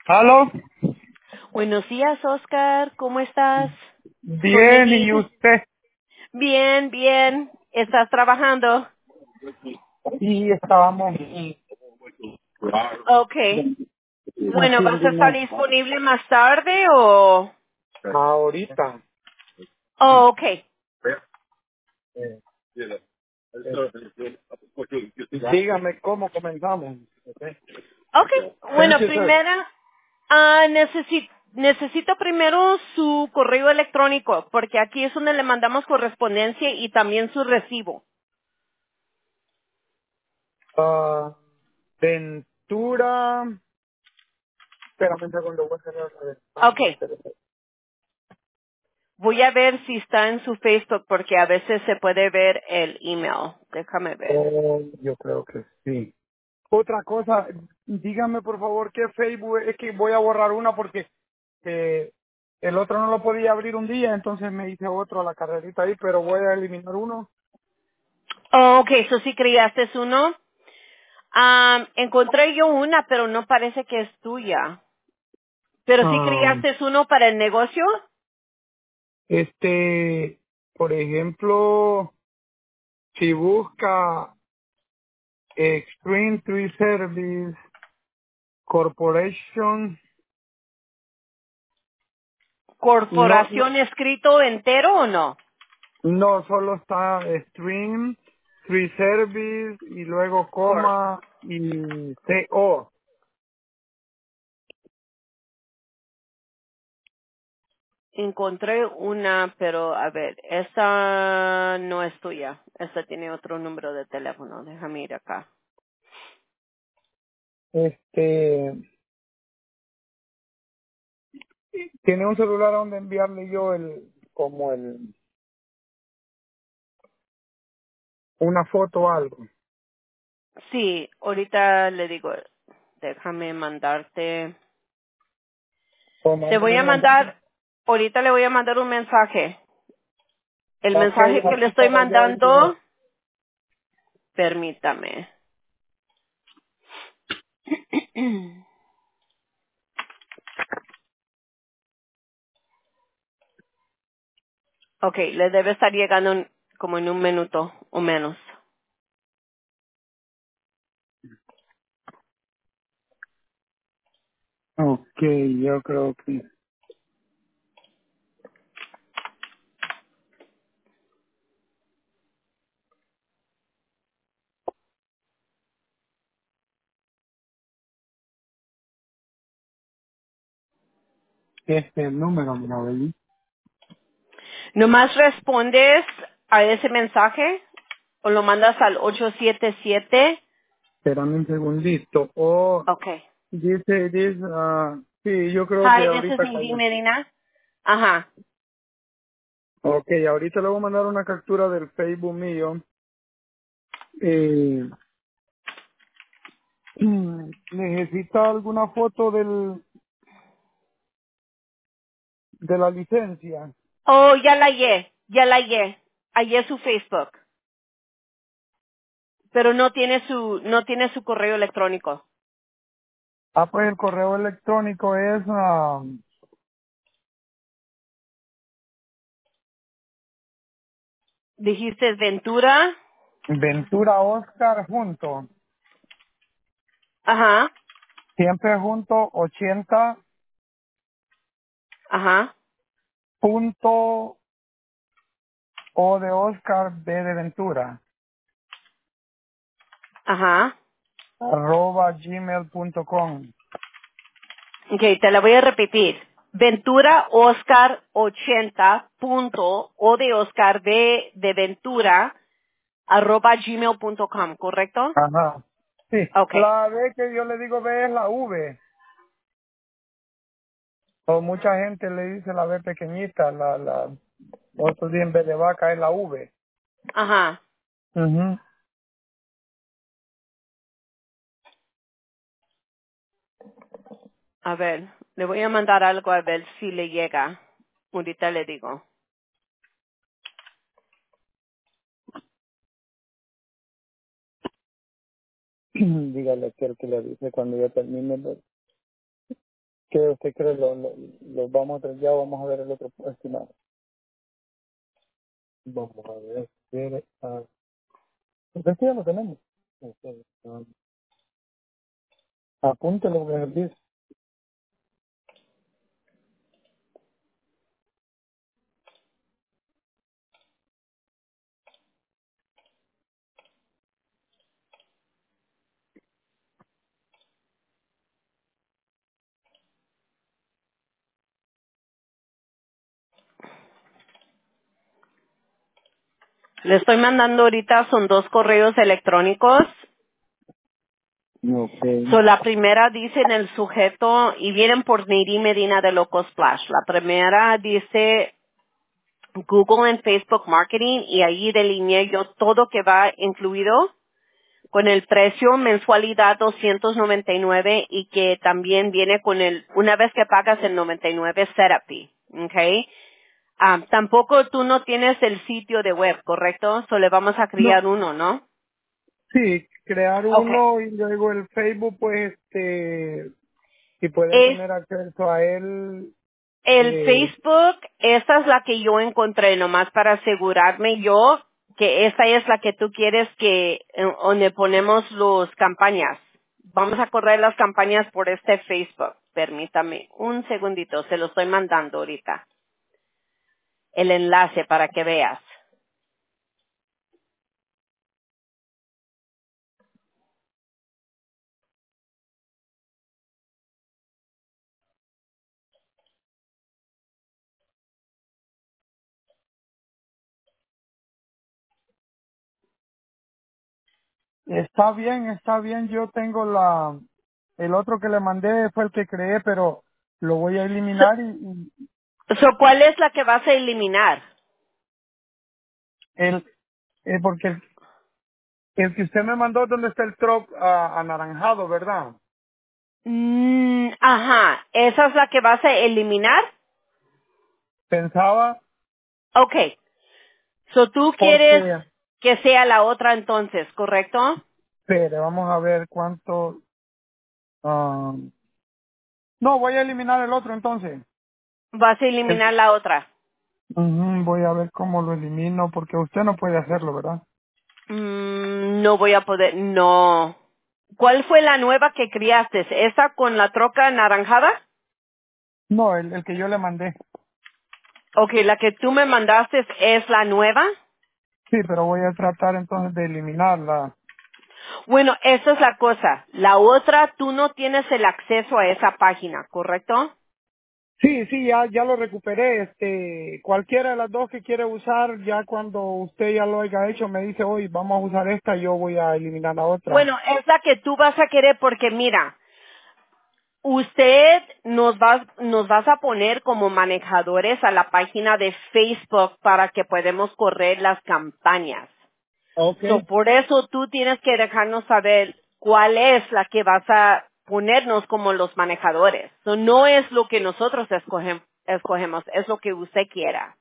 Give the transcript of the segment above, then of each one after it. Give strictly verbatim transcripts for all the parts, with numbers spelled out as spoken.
¿Aló? Buenos días, Oscar. ¿Cómo estás? Soy Bien, ¿y Eli. usted? Bien, bien. ¿Estás trabajando? Sí, estábamos Okay. Bueno, ¿vas haciendo a estar una... disponible más tarde o...? Ahorita. Oh, okay. Eh, dígame cómo comenzamos. Ok. Okay. Thank Bueno, you, sir. primera, ah, necesito, necesito primero su correo electrónico, porque aquí es donde le mandamos correspondencia y también su recibo. Ah, Ventura... Espérame un segundo, voy a cerrar la ventana. Okay. Voy a ver si está en su Facebook, porque a veces se puede ver el email. Déjame ver. Oh, yo creo que sí. Otra cosa, dígame por favor qué Facebook es que voy a borrar una porque eh, el otro no lo podía abrir un día, entonces me hice otro a la carrerita ahí, pero voy a eliminar uno. Oh, ok, eso sí creaste uno. Am, encontré yo una, pero no parece que es tuya. Pero sí Ah, creaste uno para el negocio. este, por ejemplo, si busca Extreme Tree Service Corporation, no, no, ¿Corporación escrito entero o no? no, solo está Extreme Tree Service y luego Corp. coma y C O. Encontré una, pero a ver, esta no es tuya. Esta tiene otro número de teléfono. Déjame ir acá. Este, tiene un celular donde enviarle yo el, como el, una foto o algo. Sí, ahorita le digo, déjame mandarte. O Te voy mándeme a un mensaje. mandar, ahorita le voy a mandar un mensaje. El Ok, mensaje que le así estoy para yo ir. mandando, permítame. Ok, le debe estar llegando en- como en un minuto o menos. Ok, yo creo que este es el número, mira, ¿verdad? Nomás respondes a ese mensaje o lo mandas al ocho siete siete. Espérame un segundito. O Okay. dice, dice, ah, sí, yo creo que Hi, this is ahorita Nadine cayó. Medina. Ajá. Ok, ahorita le voy a mandar una captura del Facebook mío. Eh, ¿Necesita alguna foto del, de la licencia? Oh, ya la hallé, ya la hallé. Hallé su Facebook, pero no tiene su, no tiene su correo electrónico. Ah, pues el correo electrónico es ah, Dijiste Ventura. Ventura Oscar junto, Ajá, siempre junto, ochenta ajá, punto O de Oscar, B de Ventura, ajá. arroba gmail punto com. Ok, te la voy a repetir. Ventura Oscar ochenta punto O de Oscar B de Ventura arroba gmail punto com, ¿correcto? Ajá. Sí, Ok, la B que yo le digo B es la V. O mucha gente le dice la B pequeñita, la, la, otros dicen B de vaca es la V. ajá. Ujú. A ver, le voy a mandar algo a ver si le llega. Ahorita le digo. Dígale que el que le dice cuando yo termine. ¿Qué usted cree? Lo, lo, lo vamos a ya vamos a ver el otro estimado. Vamos a ver. ¿Quiere? Ah, ¿Usted ya lo tenemos? Ok, ah, apúntelo lo que él dice. Le estoy mandando ahorita, son dos correos electrónicos. Ok. So, la primera dice en el sujeto, y vienen por Neri Medina de Loco Splash. La primera dice Google and Facebook Marketing, y ahí delineé yo todo que va incluido con el precio mensualidad doscientos noventa y nueve y que también viene con el, una vez que pagas el noventa y nueve setup fee. Okay. Ah, tampoco tú no tienes el sitio de web, ¿correcto? Solo le vamos a No, crear uno, ¿no? sí, crear Okay. uno y luego el Facebook, pues, este, si pueden Es tener acceso a él, el eh, Facebook, esta es la que yo encontré, nomás para asegurarme yo que esta es la que tú quieres que, eh, donde ponemos las campañas. Vamos a correr las campañas por este Facebook. Permítame un segundito, se lo estoy mandando ahorita. El enlace para que veas. está bien, está bien. Yo tengo la, el otro que le mandé fue el que creé, pero lo voy a So, eliminar y, y so, ¿cuál es la que vas a eliminar? el, eh, porque el, el que usted me mandó, donde está el truck ah, anaranjado, ¿verdad? Mm, ajá, ¿esa es la que vas a eliminar? Pensaba, Okay. So, tú quieres porque, que sea la otra entonces, ¿correcto? espere, vamos a ver cuánto, ah, no, voy a eliminar el otro entonces. Vas a El, eliminar la otra. ujú, voy a ver cómo lo elimino, porque usted no puede hacerlo, ¿verdad? Mm, no voy a poder, no. ¿Cuál fue la nueva que criaste? ¿Esa con la troca anaranjada? No, el, el que yo le mandé. Ok, la que tú me mandaste es la nueva. Sí, pero voy a tratar entonces de eliminarla. Bueno, esa es la cosa. La otra, tú no tienes el acceso a esa página, ¿correcto? Sí, sí, ya, ya lo recuperé. Este, cualquiera de las dos que quiere usar, ya cuando usted ya lo haya hecho, me dice, hoy vamos a usar esta, yo voy a eliminar la otra. Bueno, es la que tú vas a querer porque mira, usted nos va, nos vas a poner como manejadores a la página de Facebook para que podamos correr las campañas. So, Okay. por eso tú tienes que dejarnos saber cuál es la que vas a ponernos como los manejadores. So, no es lo que nosotros escogen- escogemos, es lo que usted quiera.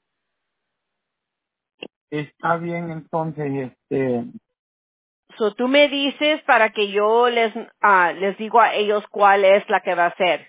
Está bien, entonces, este, So, tú me dices para que yo les, ah, les digo a ellos cuál es la que va a ser.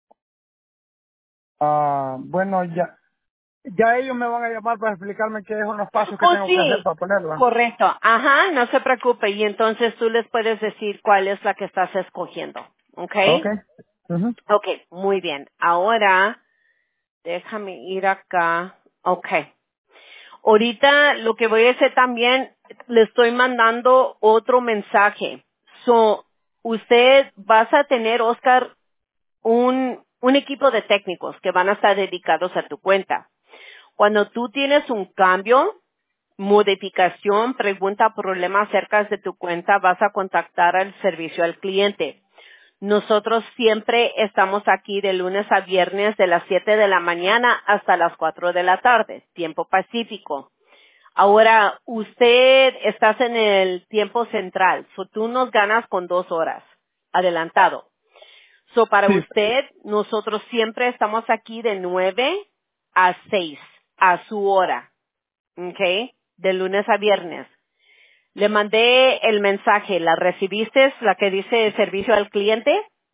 ah, bueno, ya, ya ellos me van a llamar para explicarme qué son los pasos que Oh, tengo que hacer sí. para ponerla. Correcto. Ajá, no se preocupe. Y entonces tú les puedes decir cuál es la que estás escogiendo. ¿Ok? Okay. Ujú. Ok, muy bien. Ahora, déjame ir acá. Ok. Ahorita lo que voy a hacer también, le estoy mandando otro mensaje. So, usted vas a tener, Oscar, un, un equipo de técnicos que van a estar dedicados a tu cuenta. Cuando tú tienes un cambio, modificación, pregunta, problema acerca de tu cuenta, vas a contactar al servicio al cliente. Nosotros siempre estamos aquí de lunes a viernes de las siete de la mañana hasta las cuatro de la tarde, tiempo pacífico. Ahora, usted estás en el tiempo central, so tú nos ganas con dos horas, adelantado. So para Sí. usted, nosotros siempre estamos aquí de nueve a seis, a su hora, ¿ok? De lunes a viernes. Le mandé el mensaje, ¿la recibiste? La que dice servicio al cliente.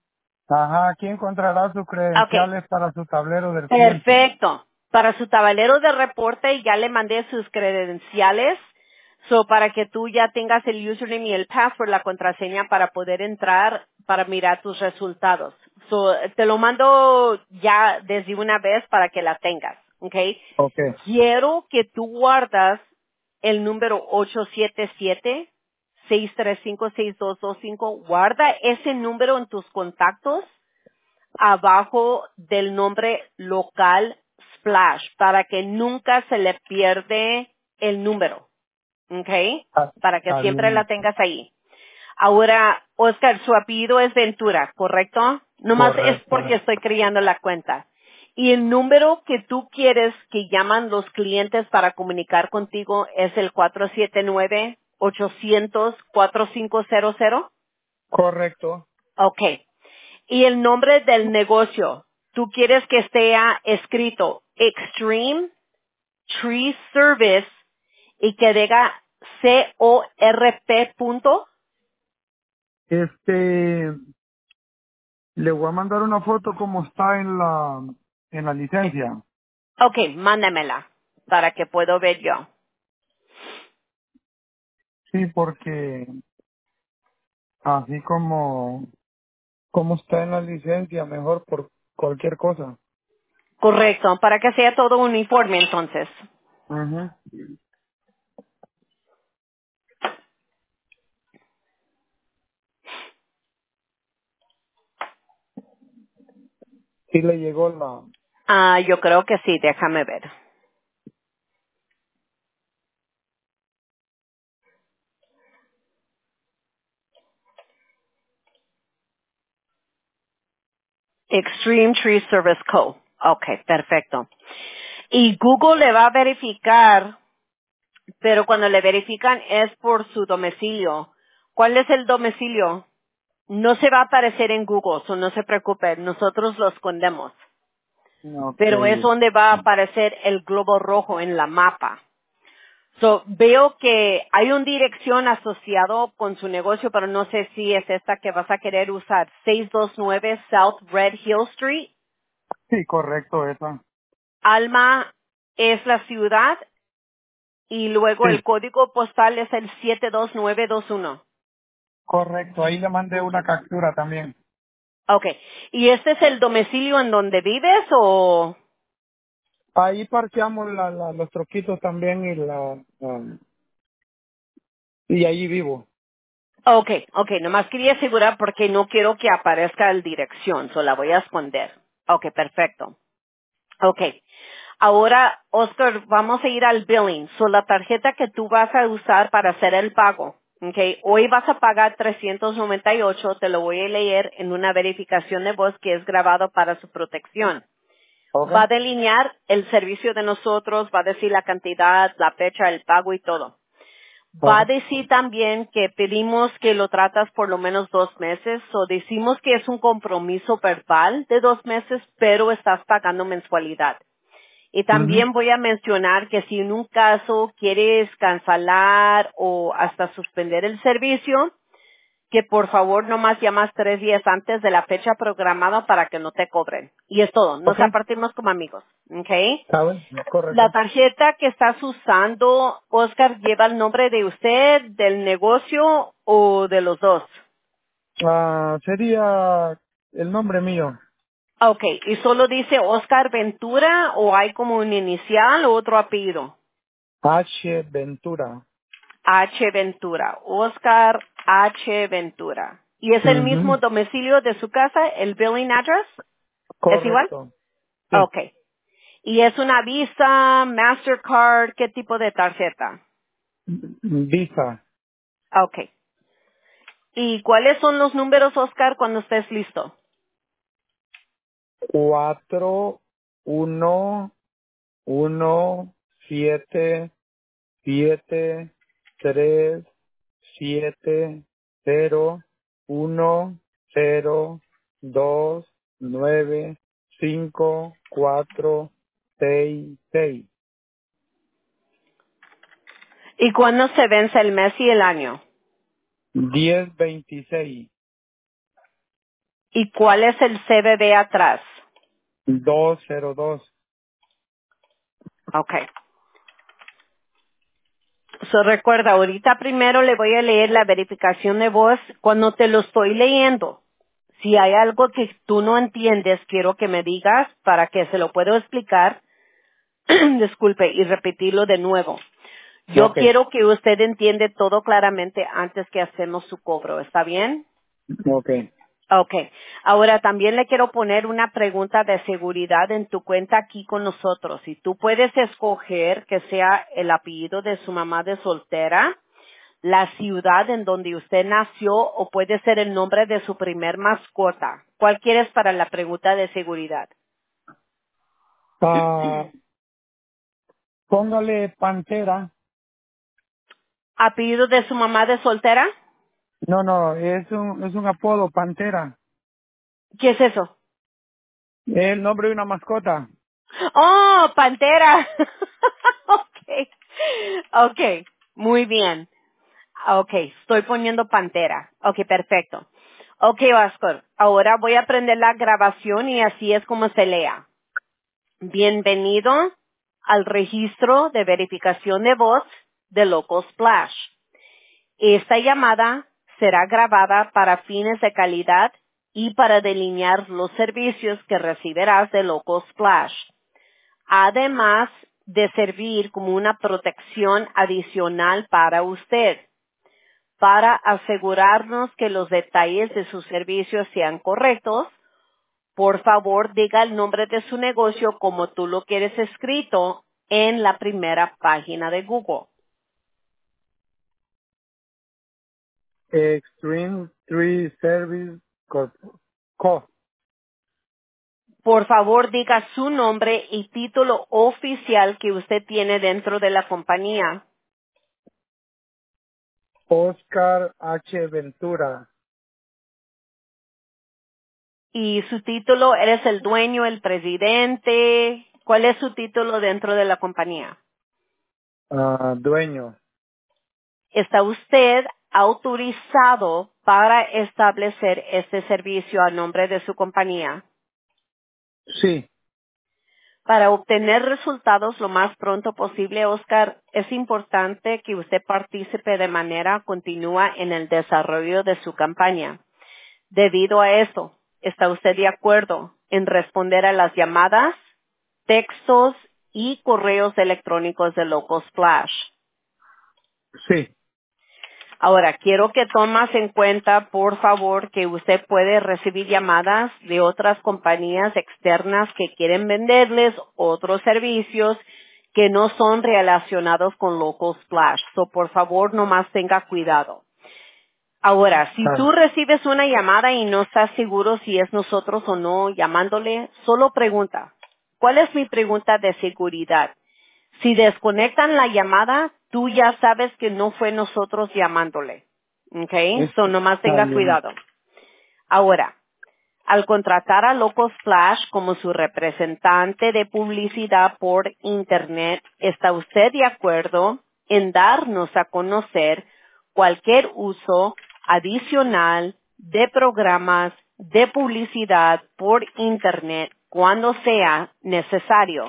Ajá, aquí encontrará sus Okay, credenciales para su tablero del cliente. perfecto. Para su tablero de reporte ya le mandé sus credenciales. So, para que tú ya tengas el username y el password, la contraseña para poder entrar para mirar tus resultados. So, te lo mando ya desde una vez para que la tengas, ¿ok? Ok, Quiero que tú guardas el número ocho siete siete, seis tres cinco, seis dos dos cinco. Guarda ese número en tus contactos abajo del nombre local Splash para que nunca se le pierde el número, ¿ok? ah, Para que está siempre bien, la tengas ahí. Ahora, Oscar, su apellido es Ventura, ¿correcto? Nomás es correcto. porque estoy creando la cuenta. Y el número que tú quieres que llaman los clientes para comunicar contigo es el cuatro siete nueve, ocho cero cero, cuatro cinco cero cero. Correcto. Ok. Y el nombre del negocio, tú quieres que esté escrito Extreme Tree Service y que diga C O R P punto. Este, le voy a mandar una foto como está en la, en la licencia. Ok, mándamela para que puedo ver yo. Sí, porque así como, como está en la licencia, mejor por cualquier cosa. Correcto, para que sea todo uniforme entonces. Ujú. Sí le llegó la, Ah, yo creo que sí, déjame ver. Extreme Tree Service Co. Ok, perfecto. Y Google le va a verificar, pero cuando le verifican es por su domicilio. ¿Cuál es el domicilio? No se va a aparecer en Google, so no se preocupe, nosotros lo escondemos. ok, Pero es donde va a aparecer el globo rojo en la mapa. So, veo que hay una dirección asociado con su negocio, pero no sé si es esta que vas a querer usar. seiscientos veintinueve South Red Hill Street. sí, correcto, esa. Alma es la ciudad y luego Sí, el código postal es el siete dos nueve dos uno. correcto, ahí le mandé una captura también. Okay. ¿Y este es el domicilio en donde vives o...? Ahí parqueamos la, la, los troquitos también y la, la- y ahí vivo. Okay, okay, nomás quería asegurar porque no quiero que aparezca la dirección, so la voy a esconder. Okay, perfecto. Okay. Ahora, Oscar, vamos a ir al billing. So la tarjeta que tú vas a usar para hacer el pago. Okay, hoy vas a pagar trescientos noventa y ocho, te lo voy a leer en una verificación de voz que es grabado para su protección. Ok. Va a delinear el servicio de nosotros, va a decir la cantidad, la fecha, el pago y todo. Va a Ok. decir también que pedimos que lo tratas por lo menos dos meses o decimos que es un compromiso verbal de dos meses, pero estás pagando mensualidad. Y Ujú. también voy a mencionar que si en un caso quieres cancelar o hasta suspender el servicio, que por favor no más llamas tres días antes de la fecha programada para que no te cobren. Y es todo. Ok. Nos apartimos como amigos. ¿Ok? ¿Sabe? La Correcto. tarjeta que estás usando, Oscar, lleva el nombre de usted, del negocio o de los dos. Ah, sería el nombre mío. Ok, ¿y solo dice Oscar Ventura o hay como un inicial o otro apellido? H. Ventura. H. Ventura. Oscar H. Ventura. ¿Y es el mismo Ujú. domicilio de su casa, el billing address? ¿Es igual? Correcto. Sí. Ok. ¿Y es una Visa, Mastercard, qué tipo de tarjeta? Visa. Ok. ¿Y cuáles son los números, Oscar, cuando estés listo? Cuatro, uno, uno, siete, siete, tres, siete, cero, uno, cero, dos, nueve, cinco, cuatro, seis, seis. ¿Y cuándo se vence el mes y el año? Diez veintiséis. ¿Y cuál es el C V V atrás? dos cero dos. Okay. So, recuerda, ahorita primero le voy a leer la verificación de voz. Cuando te lo estoy leyendo, si hay algo que tú no entiendes, quiero que me digas para que se lo puedo explicar, disculpe, y repetirlo de nuevo. Yo Ok, quiero que usted entiende todo claramente antes que hacemos su cobro, ¿está bien? ok. Okay. Ahora también le quiero poner una pregunta de seguridad en tu cuenta aquí con nosotros. Si tú puedes escoger que sea el apellido de su mamá de soltera, la ciudad en donde usted nació o puede ser el nombre de su primer mascota. ¿Cuál quieres para la pregunta de seguridad? Ah, póngale Pantera. ¿Apellido de su mamá de soltera? No, no, es un, es un apodo, Pantera. ¿Qué es eso? Es el nombre de una mascota. Oh, Pantera. Okay. Okay. Muy bien. Ok, estoy poniendo Pantera. Ok, perfecto. Ok, Oscar, ahora voy a prender la grabación y así es como se lea. Bienvenido al registro de verificación de voz de Local Splash. Esta llamada será grabada para fines de calidad y para delinear los servicios que recibirás de Local Splash, además de servir como una protección adicional para usted. Para asegurarnos que los detalles de sus servicios sean correctos, por favor diga el nombre de su negocio como tú lo quieres escrito en la primera página de Google. Extreme Tree Service Corp. Co. Por favor diga su nombre y título oficial que usted tiene dentro de la compañía. Oscar H. Ventura. Y su título, ¿eres el dueño, el presidente? ¿Cuál es su título dentro de la compañía? Ah, dueño. ¿Está usted autorizado para establecer este servicio a nombre de su compañía? Sí, Para obtener resultados lo más pronto posible, Oscar, es importante que usted participe de manera continua en el desarrollo de su campaña. Debido a eso, ¿está usted de acuerdo en responder a las llamadas, textos y correos electrónicos de Local Splash? sí, Ahora, quiero que tomas en cuenta, por favor, que usted puede recibir llamadas de otras compañías externas que quieren venderles otros servicios que no son relacionados con Local Splash. So, por favor, nomás tenga cuidado. Ahora, si ah, tú recibes una llamada y no estás seguro si es nosotros o no llamándole, solo pregunta. ¿Cuál es mi pregunta de seguridad? Si desconectan la llamada, tú ya sabes que no fue nosotros llamándole. ¿Ok? So, nomás está tenga bien. cuidado. Ahora, al contratar a Local Splash como su representante de publicidad por Internet, ¿está usted de acuerdo en darnos a conocer cualquier uso adicional de programas de publicidad por Internet cuando sea necesario?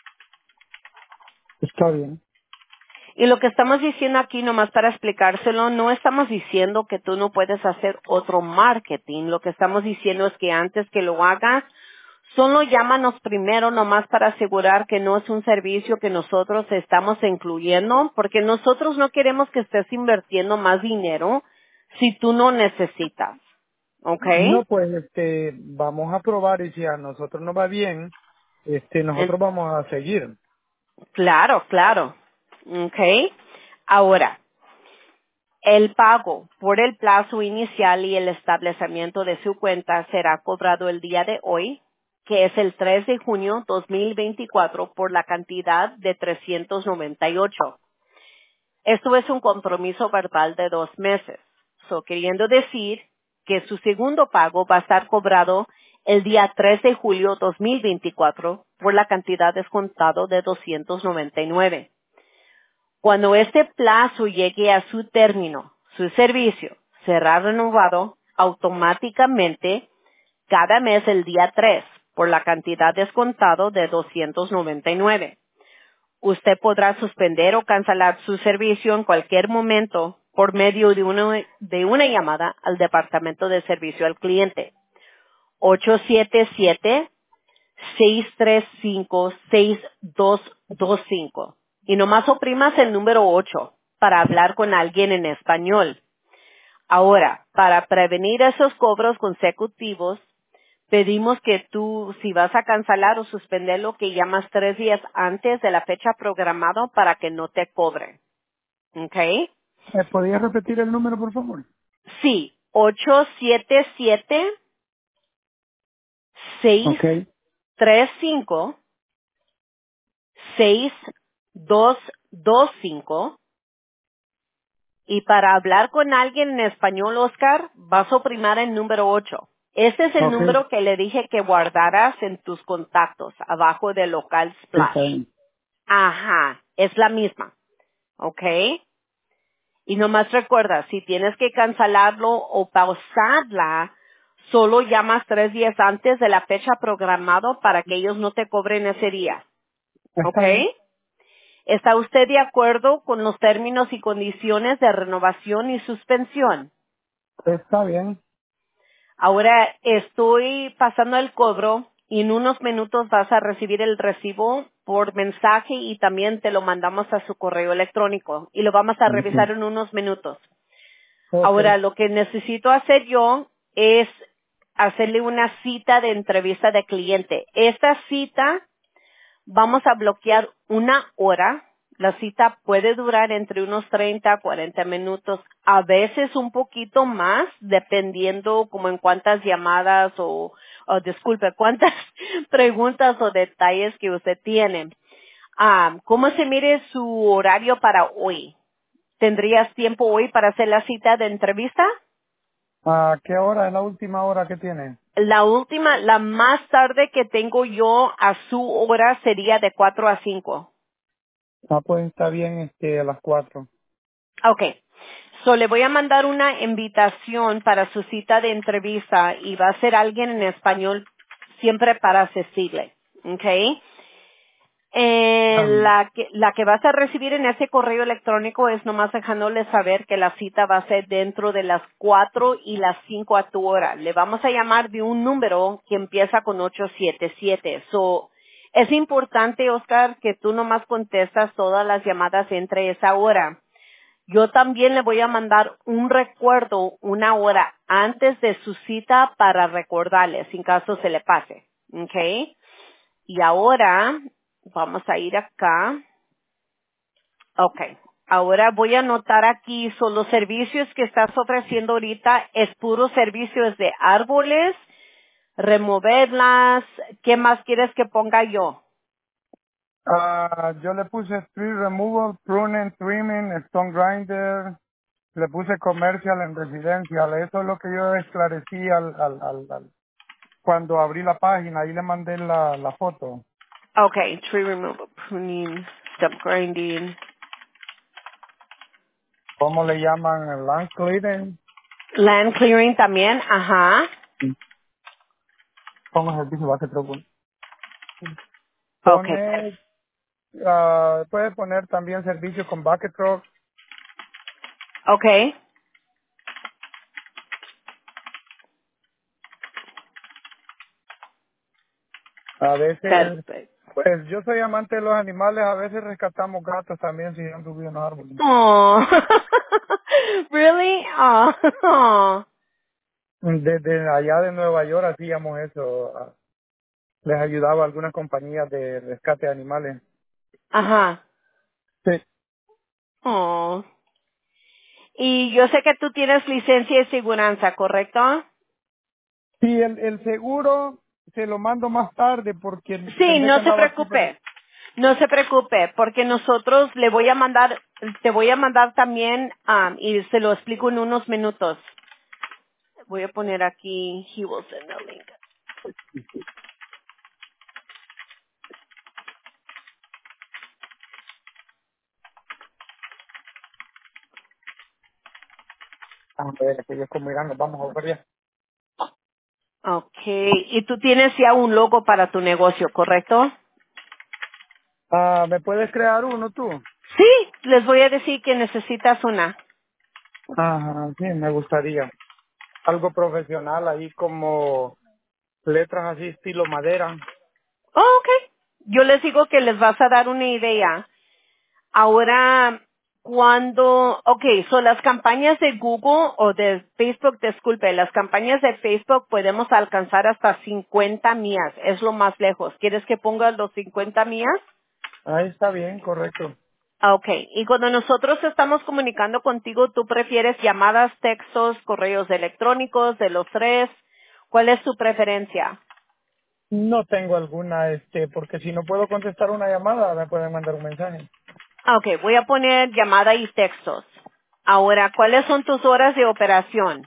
Está bien. Y lo que estamos diciendo aquí, nomás para explicárselo, no estamos diciendo que tú no puedes hacer otro marketing. Lo que estamos diciendo es que antes que lo hagas, solo llámanos primero nomás para asegurar que no es un servicio que nosotros estamos incluyendo, porque nosotros no queremos que estés invirtiendo más dinero si tú no necesitas. ¿Ok? No, pues, este, vamos a probar y si a nosotros nos va bien, este, En- nosotros vamos a seguir. claro, claro. ¿Ok? Ahora, el pago por el plazo inicial y el establecimiento de su cuenta será cobrado el día de hoy, que es el tres de junio dos mil veinticuatro, por la cantidad de trescientos noventa y ocho. Esto es un compromiso verbal de dos meses, so, queriendo decir que su segundo pago va a estar cobrado el día tres de julio dos mil veinticuatro por la cantidad descontado de doscientos noventa y nueve. Cuando este plazo llegue a su término, su servicio será renovado automáticamente cada mes el día tres por la cantidad descontado de doscientos noventa y nueve. Usted podrá suspender o cancelar su servicio en cualquier momento por medio de una, de una llamada al Departamento de Servicio al Cliente. ocho siete siete, seis tres cinco, seis dos dos cinco. Y nomás oprimas el número ocho para hablar con alguien en español. Ahora, para prevenir esos cobros consecutivos, pedimos que tú, si vas a cancelar o suspender lo que llamas tres días antes de la fecha programada para que no te cobren. ¿Ok? ¿Me podías repetir el número, por favor? Sí, ocho siete siete, seis Ok, tres cinco, seis dos dos cinco. Y para hablar con alguien en español, Oscar, vas a oprimir el número ocho. Este es el ok, número que le dije que guardaras en tus contactos, abajo del local está Splash. bien. Ajá, es la misma, ¿ok? Y nomás recuerda, si tienes que cancelarlo o pausarla, solo llamas tres días antes de la fecha programada para que ellos no te cobren ese día, ¿ok? Está bien, ¿Está usted de acuerdo con los términos y condiciones de renovación y suspensión? está bien. Ahora estoy pasando el cobro y en unos minutos vas a recibir el recibo por mensaje y también te lo mandamos a su correo electrónico y lo vamos a revisar Ok, en unos minutos. ok, Ahora lo que necesito hacer yo es hacerle una cita de entrevista de cliente. Esta cita vamos a bloquear una hora. La cita puede durar entre unos treinta a cuarenta minutos, a veces un poquito más, dependiendo como en cuántas llamadas o, o disculpe, cuántas preguntas o detalles que usted tiene. Ah, ¿cómo se mire su horario para hoy? ¿Tendrías tiempo hoy para hacer la cita de entrevista? ¿A qué hora es la última hora que tiene? La última, la más tarde que tengo yo a su hora sería de cuatro a cinco. Ah, pues está bien, este, a las cuatro. Okay. So, le voy a mandar una invitación para su cita de entrevista y va a ser alguien en español siempre para asistirle. Okay. Eh, Está bien. la, que, la que vas a recibir en ese correo electrónico es nomás dejándole saber que la cita va a ser dentro de las cuatro y las cinco a tu hora. Le vamos a llamar de un número que empieza con ocho siete siete. So, es importante, Oscar, que tú nomás contestas todas las llamadas entre esa hora. Yo también le voy a mandar un recuerdo una hora antes de su cita para recordarle, sin caso se le pase. ¿Ok? Y ahora, vamos a ir acá. Ok. Ahora voy a anotar aquí, son los servicios que estás ofreciendo ahorita, es puro servicios de árboles, removerlas, ¿qué más quieres que ponga yo? Ah, yo le puse tree removal, pruning, trimming, stone grinder, le puse commercial en residencial. Eso es lo que yo esclarecí al, al, al, al- cuando abrí la página. Ahí le mandé la, la foto. Okay, tree removal, pruning, stump grinding, ¿Cómo le llaman? Land clearing. land clearing también, ajá. ¿Cómo es el piso? Va a ser truco. Okay, pues, Pone, ah, puede poner también servicio con bucket truck. okay, A veces, perfecto. pues yo soy amante de los animales, a veces rescatamos gatos también si han subido en los árboles. Oh, really? Oh, Desde allá de Nueva York hacíamos eso, ah, les ayudaba a algunas compañías de rescate de animales. ajá. Sí, Oh. Y yo sé que tú tienes licencia de seguranza, ¿correcto? sí el, el seguro se lo mando más tarde porque Sí, pensé que no se andaba aquí, pero preocupe. No se preocupe, porque nosotros le voy a mandar, te voy a mandar también, um, y se lo explico en unos minutos. Voy a poner aquí, he will send the link. a ver, que yo como irán, nos vamos a ver ya. Okay. Y tú tienes ya un logo para tu negocio, ¿correcto? Ah, ¿me puedes crear uno tú? Sí, les voy a decir que necesitas una. Ajá, sí, me gustaría. Algo profesional ahí como letras así estilo madera. Oh, okay. Yo les digo que les vas a dar una idea. Ahora, cuando, okay, son las campañas de Google o de Facebook, disculpe, las campañas de Facebook podemos alcanzar hasta cincuenta millas, es lo más lejos. ¿Quieres que ponga los cincuenta millas? Ahí está bien, correcto. Ah, okay. Y cuando nosotros estamos comunicando contigo, ¿tú prefieres llamadas, textos, correos electrónicos, de los tres? ¿Cuál es tu preferencia? No tengo alguna, este, porque si no puedo contestar una llamada, me pueden mandar un mensaje. Ah, okay, voy a poner llamada y textos. Ahora, ¿cuáles son tus horas de operación?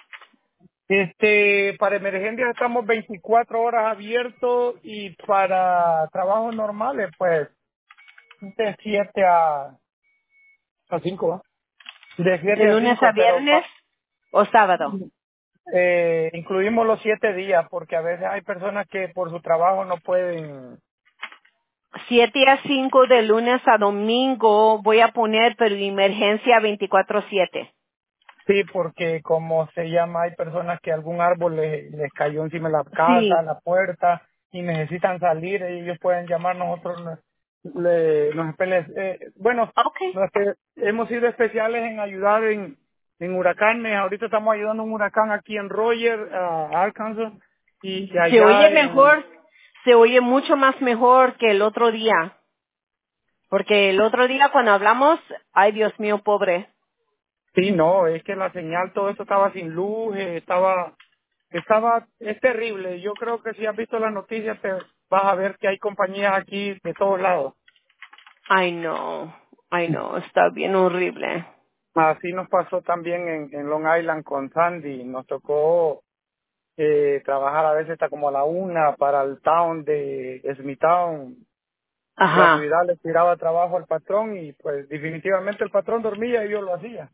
Este, para emergencias estamos veinticuatro horas abiertos y para trabajos normales, pues, de siete a, a cinco, ¿va? De ¿De siete a lunes a cinco, pero viernes pa- o sábado? eh, incluimos los siete días, porque a veces hay personas que por su trabajo no pueden. Siete a cinco de lunes a domingo voy a poner, pero emergencia veinticuatro siete. Sí, porque como se llama, hay personas que algún árbol les, les cayó encima de la casa, Sí. la puerta, y necesitan salir, y ellos pueden llamar, nosotros nos, le- nos espe- eh, bueno, Okay. nos espe- hemos sido especiales en ayudar en, en huracanes, ahorita estamos ayudando a un huracán aquí en Roger, ah, Arkansas, y Se oye allá en, mejor, se oye mucho más mejor que el otro día. Porque el otro día cuando hablamos, ay Dios mío, pobre. sí, no, es que la señal, todo esto estaba sin luz, eh, estaba, estaba, es terrible. Yo creo que si has visto las noticias, te vas a ver que hay compañías aquí de todos lados. Ay no, ay no, está bien horrible. Así nos pasó también en, en Long Island con Sandy. Nos tocó eh, trabajar a veces hasta como a la una para el town de Smithtown. La Ajá, ciudad le tiraba trabajo al patrón y pues definitivamente el patrón dormía y yo lo hacía.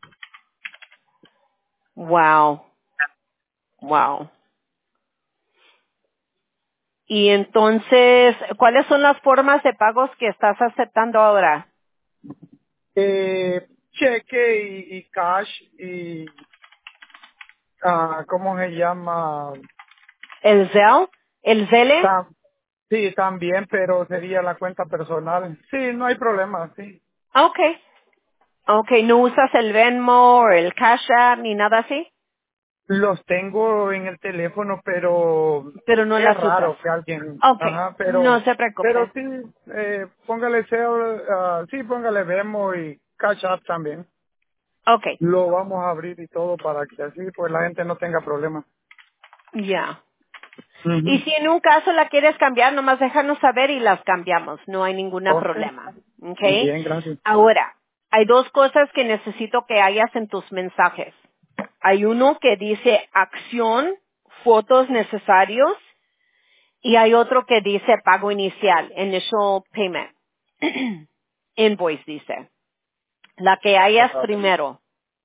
wow, wow. Y entonces, ¿cuáles son las formas de pagos que estás aceptando ahora? Eh, cheque y, y cash y ah, ¿cómo se llama? ¿El Zelle? ¿El Zelle? Tam- sí, también, pero sería la cuenta personal. Sí, no hay problema, sí. Okay, okay, ¿no usas el Venmo o el Cash App ni nada así? Los tengo en el teléfono, pero Pero no es las usas. raro que alguien, Okay, ajá, no pero, se pero preocupe. sí, eh, póngale Zelle, ah, sí, póngale Venmo y Cash App también. Okay, Lo vamos a abrir y todo para que así pues la gente no tenga problemas. ya. Y Ujú. si en un caso la quieres cambiar, nomás déjanos saber y las cambiamos. No hay ningún Ok. problema. ¿Ok? Bien, gracias. Ahora, hay dos cosas que necesito que hayas en tus mensajes. Hay uno que dice acción, fotos necesarios, y hay otro que dice pago inicial, initial payment. Invoice dice. La que hayas Ajá. primero.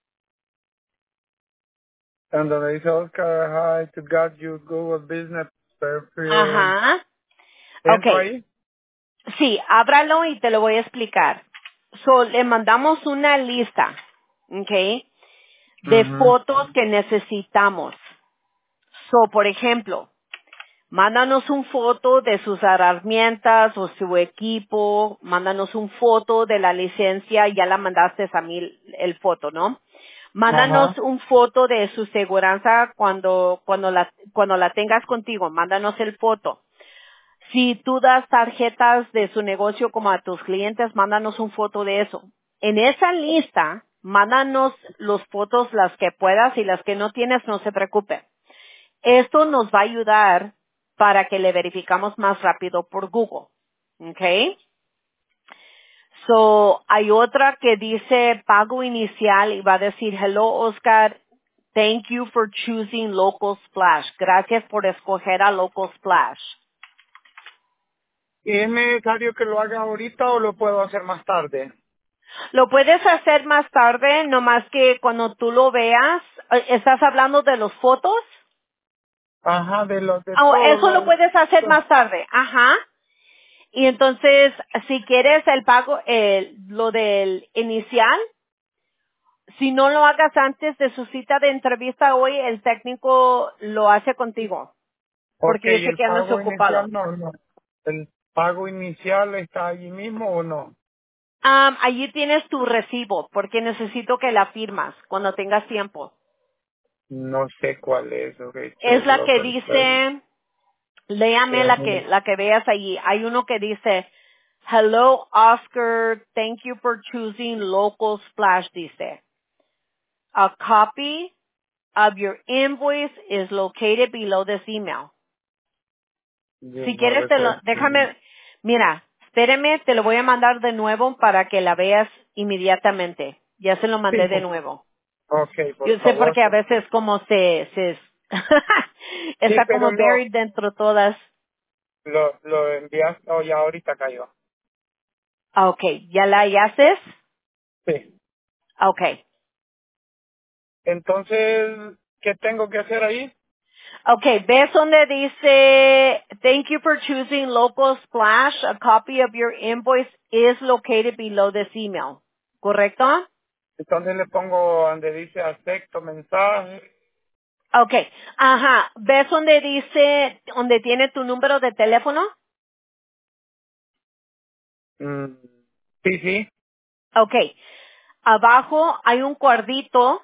And donde dice Oscar, hi, to God, you Google Business Perfect. Ajá. ¿Entro Ok. ahí? Sí, ábralo y te lo voy a explicar. So, le mandamos una lista, ¿ok? De Mhm. fotos que necesitamos. So, por ejemplo, mándanos un foto de sus herramientas o su equipo, mándanos un foto de la licencia, ya la mandaste a mí el, el foto, ¿no? Mándanos Ajá. un foto de su seguranza cuando, cuando la, cuando la tengas contigo, mándanos el foto. Si tú das tarjetas de su negocio como a tus clientes, mándanos un foto de eso. En esa lista, mándanos los fotos las que puedas y las que no tienes, no se preocupe. Esto nos va a ayudar para que le verificamos más rápido por Google. ¿Ok? So, hay otra que dice pago inicial y va a decir, hello Oscar, thank you for choosing Local Splash. Gracias por escoger a Local Splash. ¿Es necesario que lo haga ahorita o lo puedo hacer más tarde? Lo puedes hacer más tarde, no más que cuando tú lo veas, eh, ¿estás hablando de los fotos? Ajá, de los de Oh, todos eso lo los... puedes hacer los- más tarde. Ajá. Y entonces, si quieres el pago, el, lo del inicial, si no lo hagas antes de su cita de entrevista hoy, el técnico lo hace contigo, Ok, porque yo sé el que andas pago ocupado. inicial no, no. ¿El pago inicial está allí mismo o no? Um, allí tienes tu recibo, porque necesito que la firmas cuando tengas tiempo. No sé cuál es, ok, Es la solo que recuerdo. dice, léame la que, Eh, la que veas allí. Hay uno que dice, hello Oscar, thank you for choosing local splash, dice. A copy of your invoice is located below this email. Yo Si no quieres, te lo, recuerdo. déjame, mira, espéreme, te lo voy a mandar de nuevo para que la veas inmediatamente. Ya se lo Sí, mandé de por- nuevo. ok, por Yo sé favor. porque a veces como se, se, Sí, está pero como lo, buried dentro todas. lo, lo envías, oh, ya ahorita cayó. Ah, ok, ¿ya la haces? Sí. Ah, ok. Entonces, ¿qué tengo que hacer ahí? Okay, ¿ves donde dice, thank you for choosing local splash, a copy of your invoice is located below this email? ¿Correcto? Entonces le pongo donde dice acepto mensaje. Okay, ajá, ¿ves donde dice, donde tiene tu número de teléfono? Mm, sí, sí. Okay, abajo hay un cuadrito,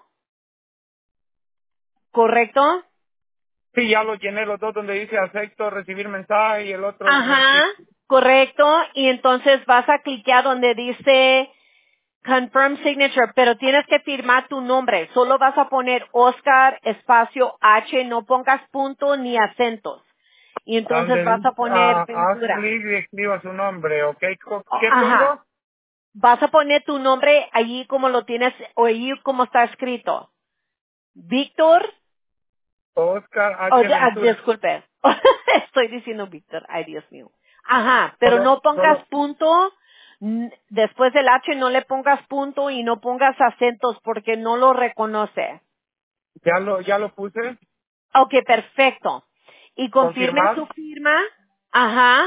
¿correcto? Sí, ya lo llené los dos donde dice acepto recibir mensaje y el otro Ajá, recibir. correcto, y entonces vas a clicar donde dice confirm signature, pero tienes que firmar tu nombre. Solo vas a poner Oscar espacio H, no pongas punto ni acentos. Y entonces Donde vas a dice poner ah, haz Ventura. clic y escriba su nombre, ¿ok? Co- O- ¿Qué Ajá. pongo? Vas a poner tu nombre allí como lo tienes, o allí como está escrito. Víctor, Oscar oh, H. di- ah, Ventura. disculpe. Estoy diciendo Víctor, ay Dios mío. Ajá, pero Solo, no pongas solo, punto, n- después del H no le pongas punto y no pongas acentos porque no lo reconoce. ya lo, ya lo puse. Ok, perfecto. Y confirme Confirmar. su firma. Ajá.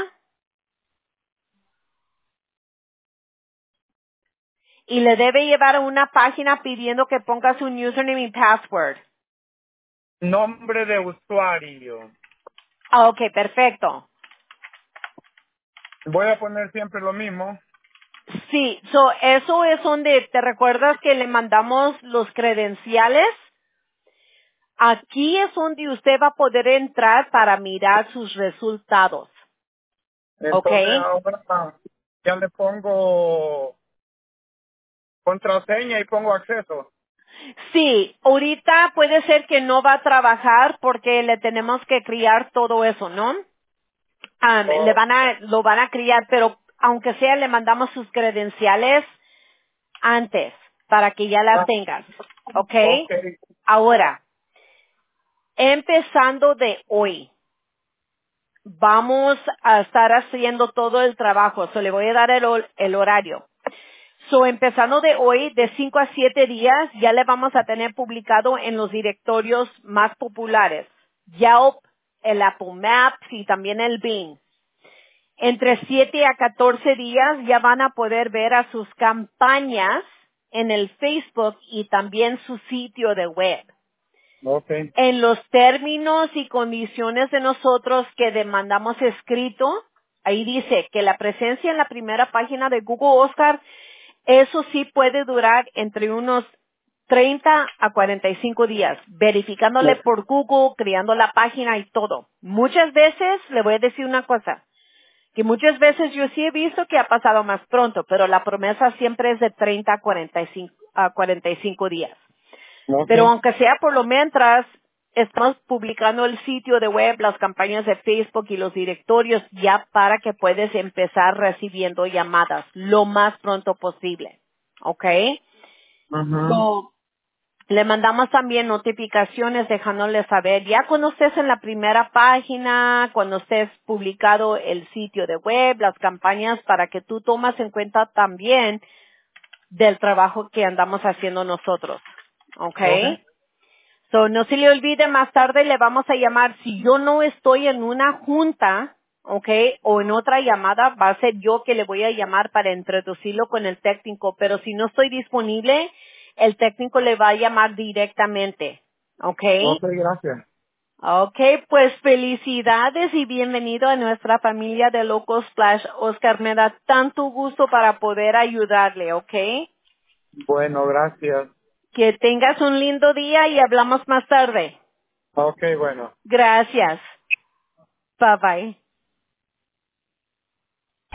Y le debe llevar a una página pidiendo que ponga su username y password. Nombre de usuario. Ah, ok, perfecto. Voy a poner siempre lo mismo. Sí, so, eso es donde te recuerdas que le mandamos los credenciales. Aquí es donde usted va a poder entrar para mirar sus resultados. ¿Ok? Entonces ahora ah, ya le pongo contraseña y pongo acceso. Sí, ahorita puede ser que no va a trabajar porque le tenemos que criar todo eso, ¿no? Um, le Oh, van a, lo van a criar, pero aunque sea le mandamos sus credenciales antes para que ya las ah, tengas. ¿Ok? ok. Ahora, empezando de hoy, vamos a estar haciendo todo el trabajo. So, le voy a dar el, hor- el horario. So, empezando de hoy, de cinco a siete días, ya le vamos a tener publicado en los directorios más populares. Yelp, el Apple Maps y también el Bing. Entre siete a catorce días ya van a poder ver a sus campañas en el Facebook y también su sitio de web. Ok. En los términos y condiciones de nosotros que demandamos escrito, ahí dice que la presencia en la primera página de Google Oscar, eso sí puede durar entre unos treinta a cuarenta y cinco días, verificándole por Google, creando la página y todo. Muchas veces, le voy a decir una cosa, que muchas veces yo sí he visto que ha pasado más pronto, pero la promesa siempre es de treinta a cuarenta y cinco, a cuarenta y cinco días. Ok. Pero aunque sea por lo mientras, estamos publicando el sitio de web, las campañas de Facebook y los directorios ya para que puedes empezar recibiendo llamadas lo más pronto posible. ¿Ok? Ajá. So, le mandamos también notificaciones dejándole saber ya cuando estés en la primera página, cuando estés publicado el sitio de web, las campañas, para que tú tomas en cuenta también del trabajo que andamos haciendo nosotros. ¿Ok? Ok. So, no se le olvide, más tarde le vamos a llamar. Si yo no estoy en una junta, ¿ok? O en otra llamada, va a ser yo que le voy a llamar para introducirlo con el técnico. Pero si no estoy disponible, el técnico le va a llamar directamente, ¿ok? Ok, gracias. Ok, pues felicidades y bienvenido a nuestra familia de Locos Splash. Oscar, me da tanto gusto para poder ayudarle, ¿ok? Bueno, gracias. Que tengas un lindo día y hablamos más tarde. Ok, bueno. Gracias. Bye bye.